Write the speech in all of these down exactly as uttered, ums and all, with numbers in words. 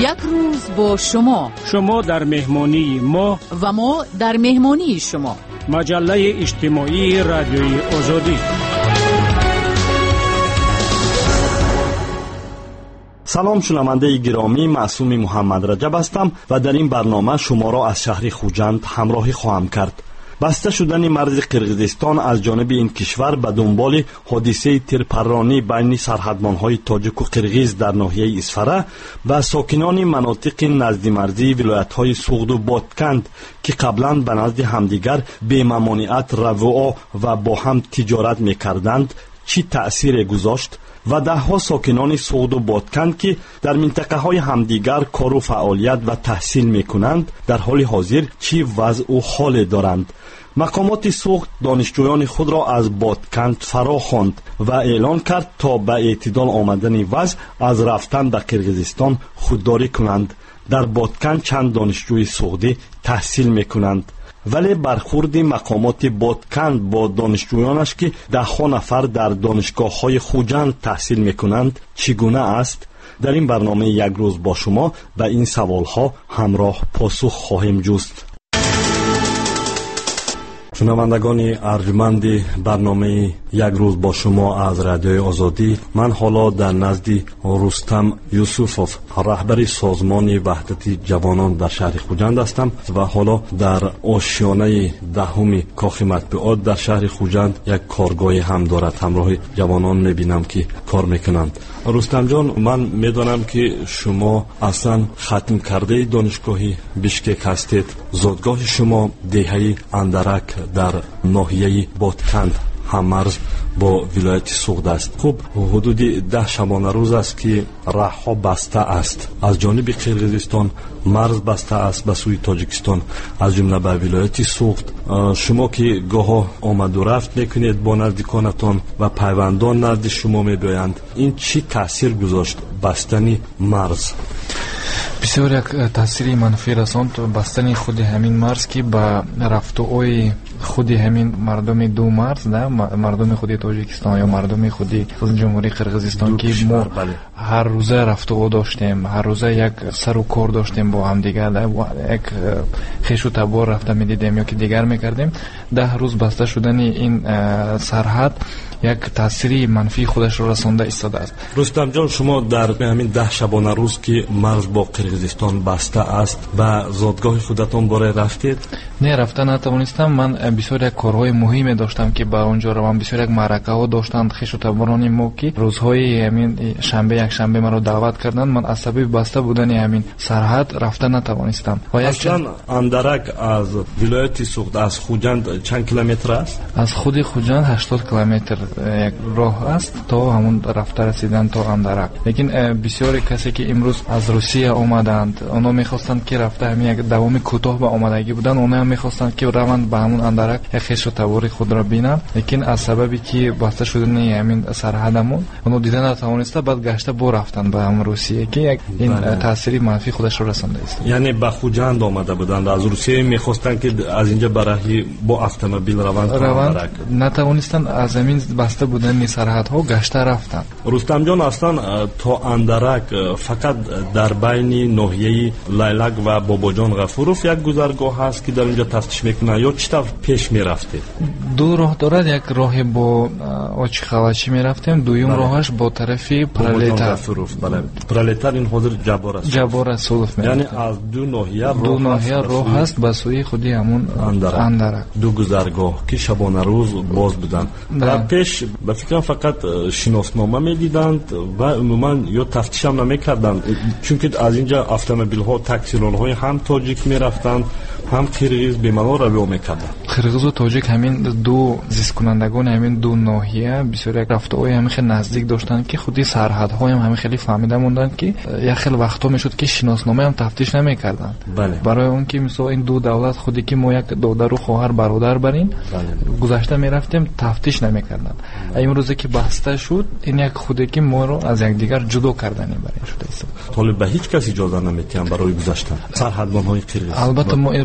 یک روز با شما، شما در مهمانی ما و ما در مهمانی شما. مجله اجتماعی رادیوی آزادی. سلام شنونده گرامی، معصوم محمد رجب هستم و در این برنامه شما را از شهر خوجند همراهی خواهم کرد. بسته شدن مرز قرقیزستان از جانب این کشور به دنبال حادثه تیرپرانی بین سرحدمانهای تاجیک و قرقیز در ناحیه اسفره و ساکنان مناطق نزد مرزی ولایت‌های سوغد و بادکند که قبلا به نزد همدیگر به ممانعت رفوع و با هم تجارت می‌کردند چی تأثیر گذاشت و دهها ساکنان سوغد و بادکند که در منطقه های همدیگر کار و فعالیت و تحصیل می کنند در حال حاضر چی وضع و حال دارند. مقامات سوغد دانشجویان خود را از بادکند فرا خواند و اعلان کرد تا به اعتدال آمدن وضع از رفتن به قرقیزستان خودداری کنند. در بادکند چند دانشجوی سوغدی تحصیل می کنند، ولی برخورد مقامات بادکند با دانشجویانش که ده ها نفر در دانشگاه های خوجند تحصیل میکنند چگونه است؟ در این برنامه یک روز با شما به این سوال ها همراه پاسخ خواهیم جست. شنوندگان ارجمند برنامه یک روز با شما از رادیوی آزادی، من حالا در نزد رستم یوسفوف، رهبر سازمان وحدت جوانان در شهر خوجند هستم و حالا در آشیانه دهم کاخ مطبوعات در شهر خوجند یک کارگاه هم دارد. همراه جوانان میبینم که کار میکنند. رستم جان، من میدانم که شما اصلا ختم کرده دانشگاهی بیشکک هستید. زادگاه شما دهه اندرک در ناحیه بادکند هممرز با ولایت سوغد است. خوب حدود ده شبانه روز است که راه ها بسته است. از جانب قرقیزستان مرز بسته است به سوی تاجیکستان، از جمله به ولایت سوغد. شما که گاه آمد و رفت میکنید با نزدیکانتان و پیوندان نزد شما میبایند، این چی تاثیر گذاشت بستن مرز؟ بسیار یک تاثیر منفی رساند بستن خود همین مرز که با رفتوهای خود همین مردم دو مرز، نه مردم خود تاجیکستان یا مردم خود جمهوری قرقیزستان که ما هر روزه رفتو داشتیم، هر روزه یک سر و کار داشتیم با هم دیگر، یک خیش و تبار رفته میدیدیم یا که دیگر میکردیم. ده روز بسته شدن این سرحد یک تاثیری منفی خودش رو رسانده ایستاده است. رستم جان، شما در همین ده شبانه روز که مرز با قرقیزستان بسته است به زادگاه خودتان برای رفتید؟ نه، رفته نتوانستم. من بسیار یک کارهای مهمی داشتم که با اونجا روم. بسیار یک معرکه ها داشتند خیش و تباران ما که روزهای همین شنبه یک شنبه مرا دعوت کردند. من از سبب بسته بودن همین سرحد رفته نتوانستم. و اصلا اندرک از ولایت سوغد از خوجند چند کیلومتر است؟ از خود خوجند هشتاد کیلومتر یک راه است تا همون رفته رسیدن تا اندرک. لیکن بسیاری کسی که امروز از روسیه آمدند، اونا میخواستند که رفته همین یک دوام کوتاه به آمدگی بودن، اونا هم میخواستند که روند به همون اندرک یک خیش و تبار خود را بینن. لیکن از سببی که بسته شدن همین سرحدمون اونا دیدن نتوانسته، بعد گشته با رفتن به همون روسیه که یک این تاثیری منفی خودش را رسانده است. یعنی به خوجند آمده بودند، از روسیه میخواستند که از اینجا برای با اتومبیل روند روند نتوانستند، از زمین بسته بودن سرحدها گشته رفتن. رستم جان، اصلا تا اندرک فقط در بین ناحیه لیلک و باباجان غفوروف یک گذرگاه هست که در اینجا تفتیش میکنه یا چی طرف پیش میرفته؟ دو راه دارد. یک راه با آچ خواچی میرفتیم، دویم بله. راهش با طرف پرالتر. بله، پرالتر این حاضر جبار است. جبار است سولف میرفت. یعنی از دو ناحیه دو ناحیه راه هست به سوی خودی همون اندرک. اندرک دو گذرگاه که شبانه روز باز بودن. در پیش به فکرم فقط شناسنامه میدیدند و عموما یا تفتیش هم نمیکردند، چون که از اینجا اتومبیل ها تاکسیران های هم تاجیک میرفتند هم قرقیز به منا رو میکردند. قرقیز و تاجیک همین دو زیست کنندگان همین دو ناحیه بسیار یک رفته‌های همین خیلی نزدیک داشتند که خودی سرحدهای هم همین خیلی فهمیده موندند که یک خیلی وقتا میشد که شناسنامه هم تفتیش نمیکردند. بله. برای اون که مثلا این دو دولت خودی که ما یک دادر و خواهر برادر بریم، بله. گذشته میرفتیم تفتیش نمیکردند. امروزه که بسته شد این یک خودی که ما رو از یک دیگر جدا کردنی برای شده است. طالب به هیچ کس اجازه نمیدیم برای گذشتن سرحدمان‌های قرقیز. البته ما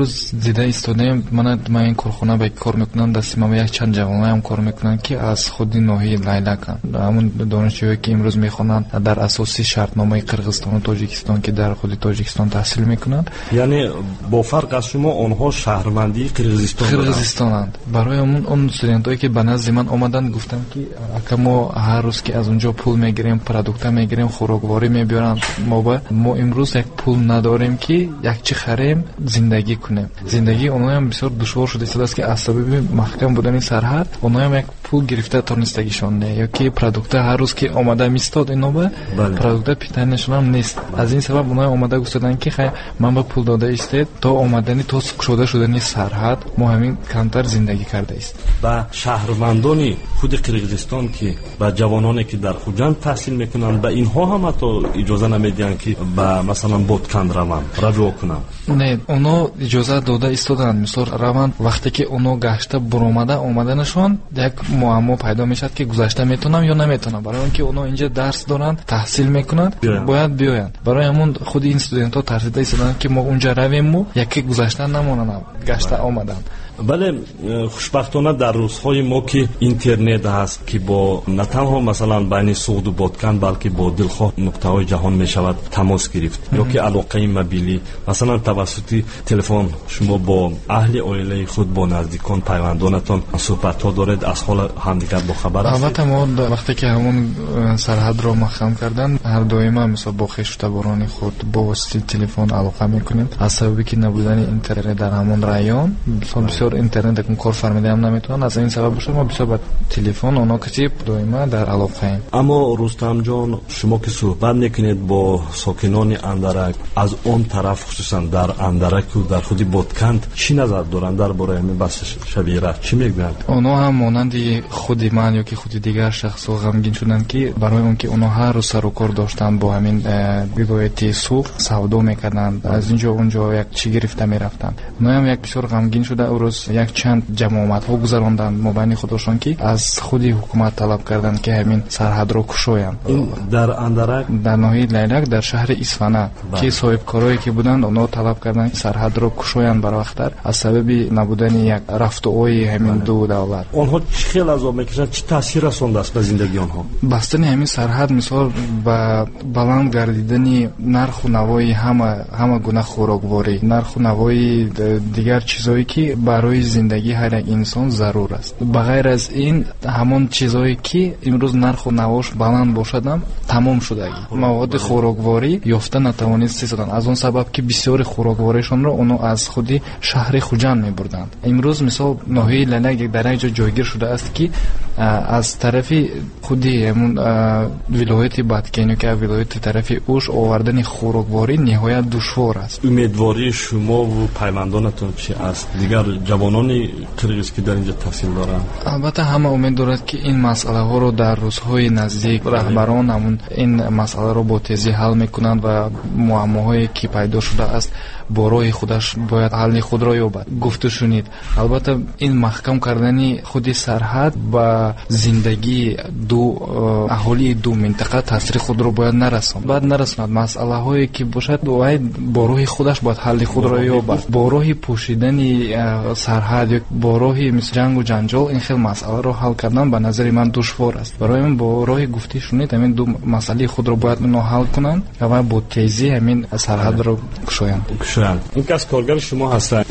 امروز دیده ایستادیم. من من این کارخانه به کار میکنم، دستی ما یک چند جوان هم کار میکنن که از خود ناحیه لیلکن، همون دانشجویی که امروز میخونن در اساسی شرطنامه قرقیزستان و تاجیکستان که در خود تاجیکستان تحصیل میکنن. یعنی با فرق از شما آنها شهروندی قرقیزستان قرقیزستانند. برای اون اون استودنتایی که به نزد من اومدن گفتم که اگه ما هر روز که از اونجا پول میگیریم، پروداکت میگیریم، خوراکواری میبرن، ما با ما امروز یک پول نداریم که یک چی خریم زندگی کنیم. زندگی اونها هم بسیار دشوار شده است که از سبب محکم بودن سرحد اونها هم یک پول گرفته تونستگیشون نه، یا که پروداکت هر روز که اومده میستاد اینا به پروداکت پیتنشون هم نیست. از این سبب اونها اومده گفتن که خیر من با پول داده استید تا اومدنی تا شده شدنی سرحد ما همین کمتر زندگی کرده است. با شهروندانی خود قرقیزستان که با جوانانی که در خوجند تحصیل میکنن با اینها هم حتی اجازه نمیدن که با مثلا بودکن روان رجوع کنن؟ نه، اونا اجازه داده ایستادن. مثلا روان وقتی که اونا گشته برآمده اومدنشون یک معما پیدا میشد که گذشته میتونم یا نمیتونم. برای اینکه اونا اینجا درس دارن، تحصیل میکنن، باید بیاین. برای همون خود این استودنت ها ترسیده ایستادن که ما اونجا رویم و یکی گذشته نمونن، گشته اومدن. بله، خوشبختانه در روزهای ما که اینترنت هست که با نه تنها مثلا بین سعود و بادکن بلکه با دلخواه نقطه‌های جهان می شود تماس گرفت، یا که علاقه موبیلی مثلا توسط تلفن شما با اهل عائله خود، با نزدیکان، پیوندانتان صحبت ها دارید، از حال همدیگر با خبر هستید؟ البته ما وقتی که همون سرحد رو محکم کردن هر دائما مثلا با خویشاوندان خود با واسطه تلفن علاقه میکنیم. از سببی که نبودن اینترنت در همون رایون بسیار اینترنت کم کار فرمیده هم نمیتونن، از این سبب شما بسیار با تلفن اونا کسی دائما در علاقه ایم. اما رستم جان، شما که صحبت میکنید با ساکنان اندرک، از اون طرف خصوصا در اندرک و در خودی بادکند چی نظر دارن درباره همین بحث شبیه؟ چی میگن؟ اونا هم مانند خود من یا که خود دیگر شخص ها غمگین شدن که برای اون که اونا هر روز سر و کار داشتن با همین ولایت سوق سودا میکردن، از اینجا اونجا یک چی گرفته میرفتن. اونا هم یک بسیار غمگین شده. او روز یک چند جماعت ها گذراندن مابین خودشون که از خودی حکومت طلب کردن که همین سرحد رو کشوین. این در اندرک، در ناحیه لیلک، در شهر اصفهان که صاحب کارایی که بودن اونا طلب کردن که سرحد رو کشوین برآخر از سبب نبودن یک رفت و آی همین دو دولت. آنها چه خیلی عذاب میکشن، چه تاثیر رسونده است به زندگی آنها؟ بستن همین سرحد مثال با بلند گردیدن نرخ و نوای همه همه گونه خوراکواری، نرخ و نوای دیگر چیزایی که برای زندگی هر یک انسان ضرور است. بغیر از این همون چیزایی که امروز نرخ و نواش بلند باشدم تمام شدگی. مواد خوراکواری یافته نتوانسته شدن، از اون سبب که بسیار خوراکواریشون رو اونو از خودی شهر خوجند میبردند. امروز مثال ناحیه لیلک در اینجا جایگیر شده است که از طرف خودی همون ولایت بادکن که ولایت طرف اوش آوردن خوراکواری نهایت دشوار است. امیدواری شما و پیوندانتون چی است؟ دیگر جوانان قرقیز که در اینجا تحصیل دارن، البته همه امید دارد که این مسئله ها رو در روزهای نزدیک رهبران همون این مسئله رو با تیزی حل میکنند و معماهایی که پیدا شده است با راه خودش باید حل خود را یابد. گفته شنید. البته این محکم کردن خودی سرحد با زندگی دو اهالی دو منطقه تاثیر خود رو باید نرساند. باید نرساند. مسئله هایی که باشد باید با راه خودش باید حل خود را یابد. با راه پوشیدن سرحد یا با راه مثل جنگ و جنجال این خیلی مسئله رو حل کردن به نظر من دشوار است. برای من با راه گفته شنید همین دو مسئله خود رو باید منو حل کنند و با تیزی همین سرحد رو کشویند. این کس کارگر شما هستند؟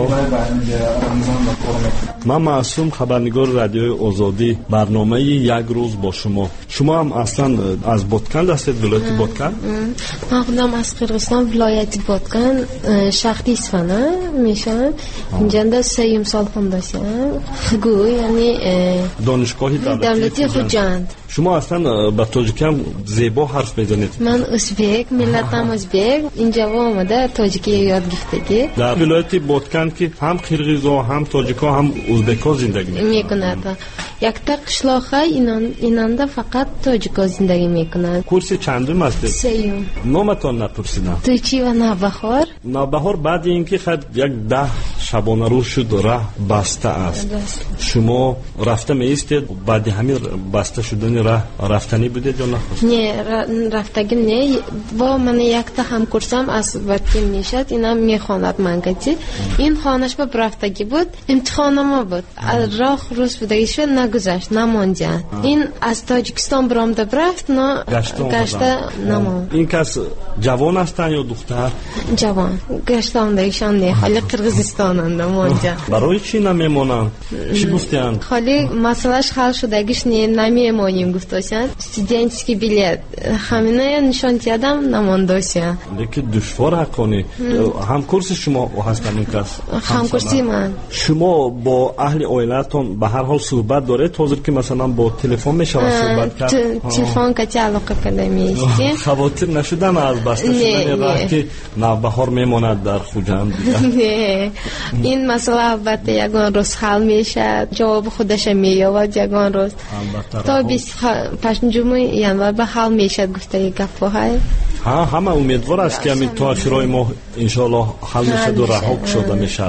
من معصوم، خبرنگار رادیوی آزادی، برنامه یک روز با شما. شما هم اصلا از بادکن هستید، ولایت بادکن؟ من خودم از قرقیزستان ولایت بادکن شهر اصفهان میشم. اینجا در سیم سال خوندم. گو یعنی دانشگاهی دولتی خوجند. شما اصلا با تاجیکی هم زیبا حرف بزنید. من ازبک، ملتم ازبک. اینجا اومده تاجیکی یاد گرفتگی. در ولایت بادکن که هم قرقیزا هم تاجیکا هم ازبکا زندگی میکنند. якта qishloqqa inonda faqat tojiklar zindagi میکنند. کورس چندم هستید؟ سیوم. نامتان نپرسیدم. تویچی و نوبهار. نوبهار بعد اینکه خد یک ده شبانه روز شد راه بسته است. شما رفته میستید بعد همین بسته شدن راه رفتنی بودید یا نه؟ نه رفتگی نه. با من یکتا همکورسم از وقتی میشد اینا میخواند منگتی. این خانش با رفتگی بود. امتحانم بود. راه روز بودگیش نگذشت نماندن. این از تاجیکستان برآمده برفت نه گشته نماند. این کس جوان هستن یا دختر؟ جوان. گشته آمدهشان نه. حالی قرغیزستانند مانجا. برای چی نمیمونن؟ چی گفتن؟ حالی مسئلهش حل شدگیش نه نمیمونیم گفتاشن. استودنتسکی بلیت همینه نشان دیدم نمانداشن. لیکن دشوار کنی. هم کورس شما هستن این کس؟ هم کورسی من. شما با اهل عائلتون به هر حال صحبت داره توزر که مثلا با تلفن میشه صحبت کرد؟ تلفن که علاقه کرده میستی؟ خواطر نشدن از بسته شدن راه که نوبهار میماند در خوجند دیگه؟ نه این مسئله البته یگان روز حل میشه جواب خودش مییابد یگان روز تا بیست پنجم ینور به حل میشه گفته گپ های ها همه امیدوار است که همین تا آخرای ماه انشالله حل میشه و رها شده میشه.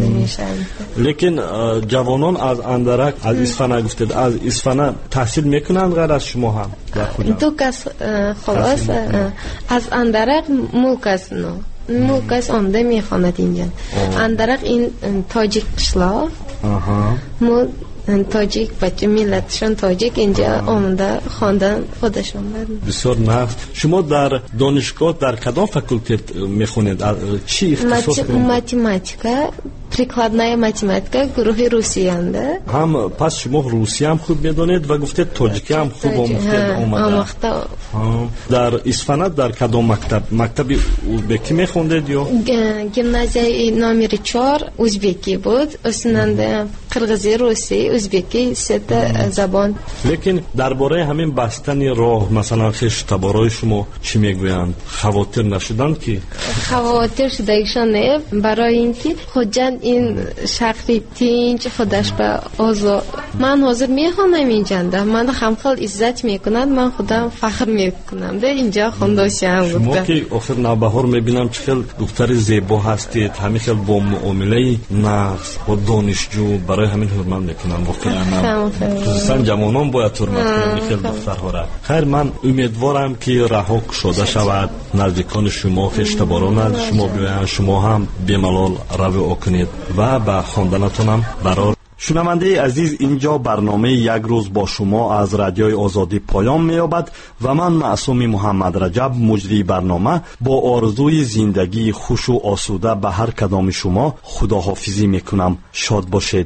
لیکن جوانان از اندرک از اصفهان گفتید از اصفهان تحصیل میکنند غیر از شما هم در کجا؟ دو کس خلاص از اندرک ملکس نو ملکس آمده میخواند اینجا. اندرک این تاجیک قشلا مل تاجیک بچه میلتشان تاجیک اینجا آمده خواندن خودشان بود. بسیار نه. شما در دانشگاه در کدام فاکولته میخونید؟ چی اختصاص کنید؟ ماتماتیکا прикладная математика گروه روسیه انده. هم پس شما روسی هم خوب میدونید و گفتید تاجیکی هم خوب آموخته. در اصفهان در کدام مکتب؟ مکتب ازبکی میخوندید یا؟ گیمنازیای نامیر چهار ازبکی بود. اصلا قرغیزی روسی ازبکی سه زبان. لیکن درباره همین بستن راه مثلا خیش تبارای شما چی میگویند؟ خواطر نشدن کی؟ خواطر شدگیشان نه برای اینکه خودجان این شخصی تینج خودش به آزاد من حاضر میخوانم اینجا من هم خیلی عزت میکنم من خودم فخر میکنم در اینجا خونداشم. شما که آخر نوبهار میبینم چقدر دختر زیبا هستید همین خیلی با معامله نفس با دانشجو برای همین حرمت میکنم واقعا خصوصا جوانان باید حرمت کنم خیلی دخترها را. خیر من امیدوارم که رها شده شود نزدیکان شما خشتباران از شما بیاین شما هم بیملال رو کنید و به خواندنتونم برای شنونده عزیز اینجا برنامه یک روز با شما از رادیوی آزادی پایان می‌یابد و من معصوم محمد رجب مجری برنامه با آرزوی زندگی خوش و آسوده به هر کدام شما خداحافظی میکنم. شاد باشید.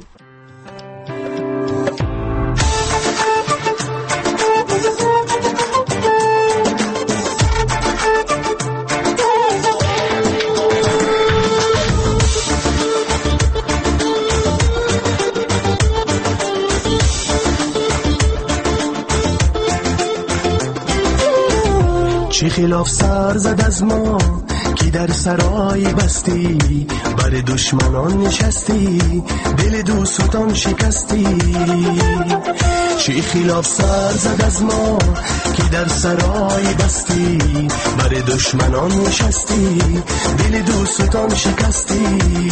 چه خلاف سر زد از ما که در سرای بستی بر دشمنان نشستی دل دوستان شکستی. چه خلاف سر زد از ما که در سرای بستی بر دشمنان نشستی دل دوستان شکستی.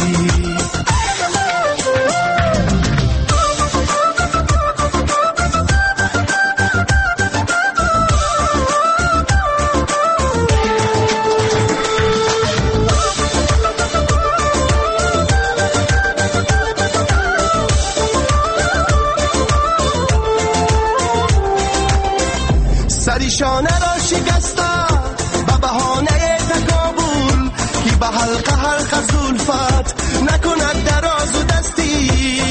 سریشانه را شکسته به بهانه تکابل که به حلقه حلقه زلفت نکند دراز و دستی.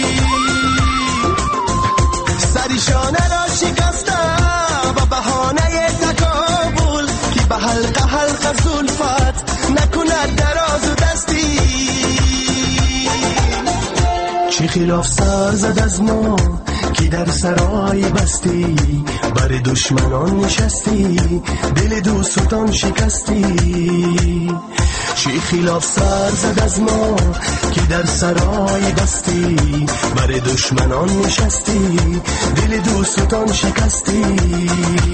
سریشانه را شکسته به بهانه تکابل که به حلقه حلقه زلفت نکند دراز و دستی. چه خلاف سر زد از ما که در سرای بستی بر دشمنان نشستی دل دوستان شکستی چی خلاف سر زد از ما که در سرای بستی بر دشمنان نشستی دل دوستان شکستی